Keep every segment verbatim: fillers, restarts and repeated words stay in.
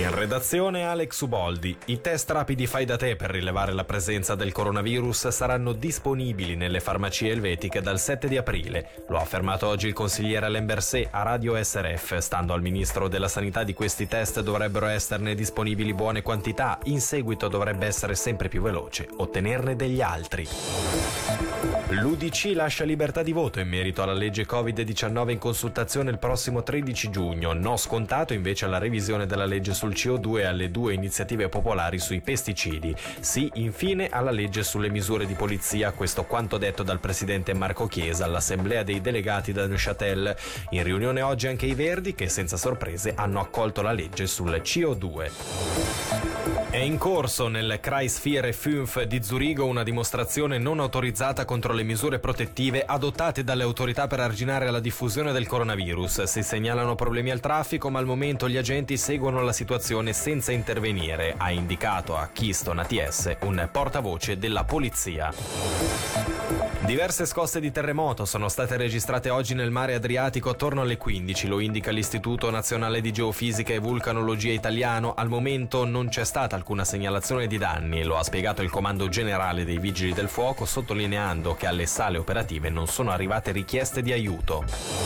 In redazione Alex Uboldi. I test rapidi fai da te per rilevare la presenza del coronavirus saranno disponibili nelle farmacie elvetiche dal sette di aprile. Lo ha affermato oggi il consigliere Lembersé a Radio S R F. Stando al ministro della Sanità, di questi test dovrebbero esserne disponibili buone quantità. In seguito dovrebbe essere sempre più veloce ottenerne degli altri. L'U D C lascia libertà di voto in merito alla legge covid diciannove in consultazione il prossimo tredici giugno. No scontato invece alla revisione della legge sul C O due e alle due iniziative popolari sui pesticidi. Sì, infine, alla legge sulle misure di polizia. Questo quanto detto dal presidente Marco Chiesa all'assemblea dei delegati da Neuchâtel. In riunione oggi anche i Verdi, che senza sorprese hanno accolto la legge sul C O due. È in corso nel Kreis vier e fünf di Zurigo una dimostrazione non autorizzata contro le misure protettive adottate dalle autorità per arginare la diffusione del coronavirus. Si segnalano problemi al traffico, ma al momento gli agenti seguono la situazione senza intervenire, ha indicato a Keystone A T S un portavoce della polizia. Diverse scosse di terremoto sono state registrate oggi nel mare Adriatico attorno alle quindici, lo indica l'Istituto Nazionale di Geofisica e Vulcanologia Italiano. Al momento non c'è stata alcuna segnalazione di danni, lo ha spiegato il Comando Generale dei Vigili del Fuoco, sottolineando che alle sale operative non sono arrivate richieste di aiuto.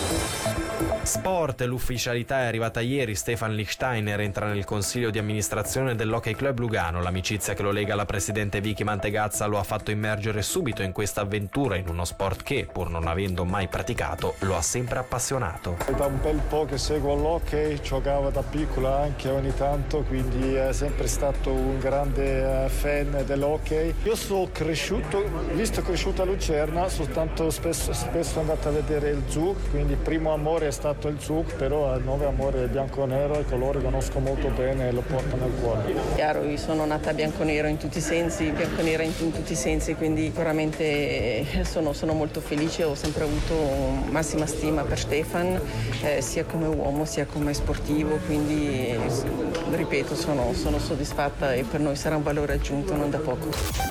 Sport, l'ufficialità è arrivata ieri. Stefan Lichtsteiner entra nel consiglio di amministrazione dell'Hockey Club Lugano. L'amicizia che lo lega alla presidente Vicky Mantegazza lo ha fatto immergere subito in questa avventura in uno sport che, pur non avendo mai praticato, lo ha sempre appassionato. È da un bel po' che seguo l'hockey, giocavo da piccola anche ogni tanto, quindi è sempre stato un grande fan dell'hockey. Io sono cresciuto, visto cresciuto a Lucerna, soltanto spesso, spesso andato a vedere il Zug, quindi il primo amore è stato il Zug, però il nuovo amore è bianco-nero, i colori conosco molto bene e lo porto nel cuore. Chiaro, io sono nata bianco-nero in tutti i sensi, bianco-nera in, in tutti i sensi, quindi sicuramente sono, sono molto felice, ho sempre avuto massima stima per Stefan, eh, sia come uomo sia come sportivo, quindi ripeto, sono, sono soddisfatta e per noi sarà un valore aggiunto non da poco.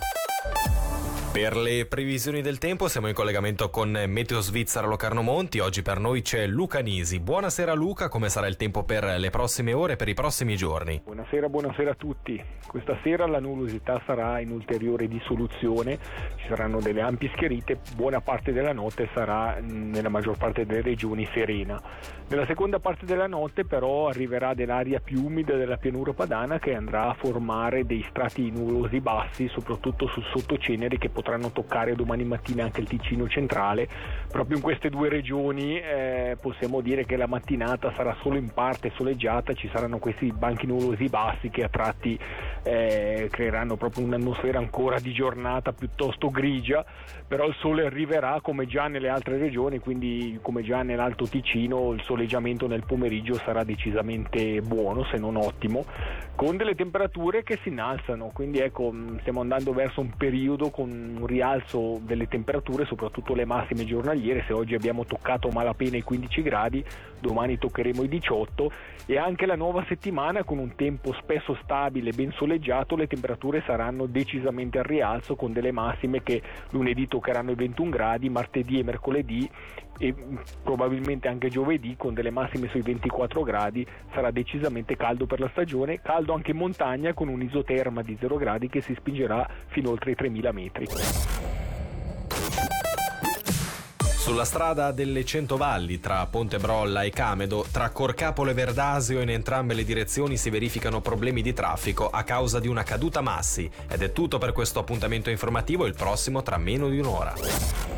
Per le previsioni del tempo siamo in collegamento con Meteo Svizzera Locarno Monti. Oggi per noi c'è Luca Nisi. Buonasera Luca, come sarà il tempo per le prossime ore e per i prossimi giorni? Buonasera, buonasera a tutti. Questa sera la nuvosità sarà in ulteriore dissoluzione, ci saranno delle ampie schiarite, buona parte della notte sarà nella maggior parte delle regioni serena. Nella seconda parte della notte però arriverà dell'aria più umida della pianura padana che andrà a formare dei strati nuvolosi bassi, soprattutto sul sottocenere, che potranno toccare domani mattina anche il Ticino centrale. Proprio in queste due regioni eh, possiamo dire che la mattinata sarà solo in parte soleggiata, ci saranno questi banchi nuvolosi bassi che a tratti eh, creeranno proprio un'atmosfera ancora di giornata piuttosto grigia, però il sole arriverà come già nelle altre regioni, quindi come già nell'Alto Ticino il soleggiamento nel pomeriggio sarà decisamente buono, se non ottimo, con delle temperature che si innalzano, quindi ecco, stiamo andando verso un periodo con un rialzo delle temperature, soprattutto le massime giornaliere. Se oggi abbiamo toccato a malapena i quindici gradi, domani toccheremo i diciotto, e anche la nuova settimana con un tempo spesso stabile, ben soleggiato, le temperature saranno decisamente al rialzo, con delle massime che lunedì toccheranno i ventuno gradi, martedì e mercoledì e probabilmente anche giovedì con delle massime sui ventiquattro gradi. Sarà decisamente caldo per la stagione, caldo anche in montagna con un'isoterma di zero gradi che si spingerà fino oltre i tremila metri. Sulla strada delle Cento Valli tra Pontebrolla e Camedo, tra Corcapolo e Verdasio, in entrambe le direzioni si verificano problemi di traffico a causa di una caduta massi. Ed è tutto per questo appuntamento informativo, il prossimo tra meno di un'ora.